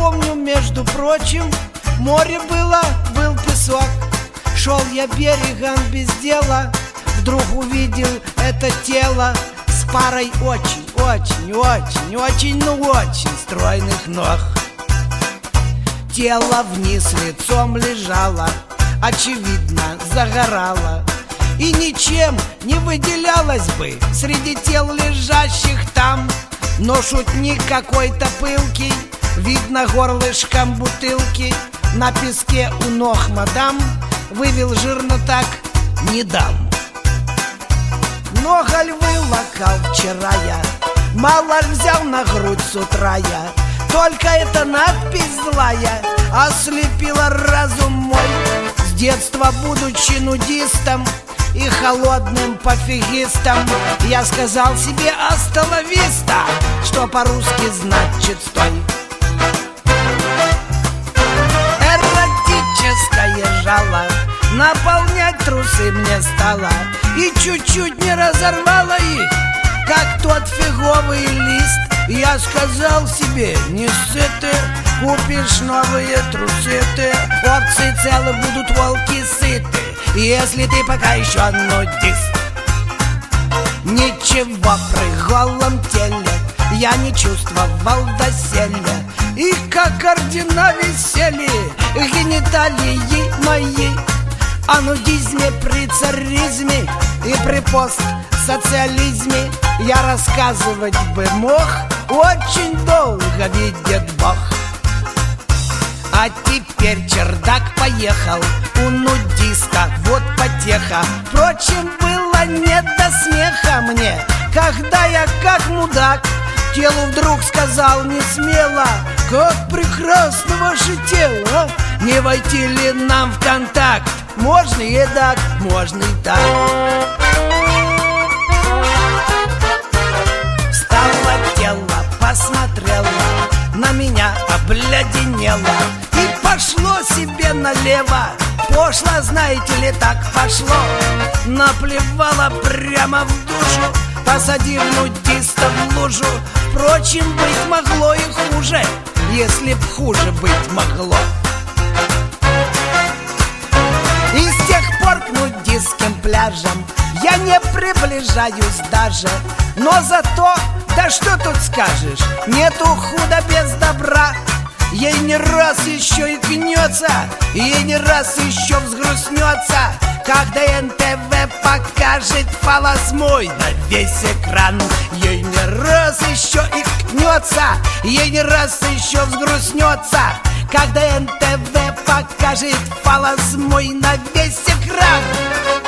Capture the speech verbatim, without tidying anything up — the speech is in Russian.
помню, между прочим, море было, был песок. Шел я берегом без дела, вдруг увидел это тело с парой очень, очень, очень, очень, ну очень стройных ног. Тело вниз лицом лежало, очевидно, загорало, и ничем не выделялось бы среди тел лежащих там. Но шутник какой-то пылкий, видно горлышком бутылки, на песке у ног мадам вывел жирно так: не дам. Много ль вылокал вчера я, мало ль взял на грудь с утра я. Только эта надпись злая ослепила разум мой. С детства, будучи нудистом и холодным пофигистом, я сказал себе «Аста ла виста», что по-русски значит «стой». Эротическое жало наполнять трусы мне стало, и чуть-чуть не разорвало их, как тот фиговый лист. Я сказал себе: не сыты, купишь новые трусы ты. Овцы целы, будут волки сыты, если ты пока еще нудист. Ничего при голом теле я не чувствовал доселе, и как ордена висели гениталии мои. О нудизме при царизме и при постсоциализме я рассказывать бы мог очень долго, видит Бог. А теперь чердак поехал у нудиста, вот потеха. Впрочем, было не до смеха мне, когда я как мудак телу вдруг сказал не смело: как прекрасно ваше тело, не войти ли нам в контакт? Можно и так, можно и так. Встало тело, посмотрела на меня, обледенела и пошло себе налево. Пошло, знаете ли, так пошло. Наплевала прямо в душу, посадив нудиста в лужу. Впрочем, быть могло и хуже, если б хуже быть могло. И с тех пор к нудистским пляжам я не приближаюсь даже. Но зато, да что тут скажешь, нету худа без добра. Ей не раз еще и гнется, ей не раз еще взгрустнется, когда эн тэ вэ покажет фалос мой на весь экран. Ей не раз еще и гнется, ей не раз еще взгрустнется, когда эн тэ вэ покажет фалос мой на весь экран.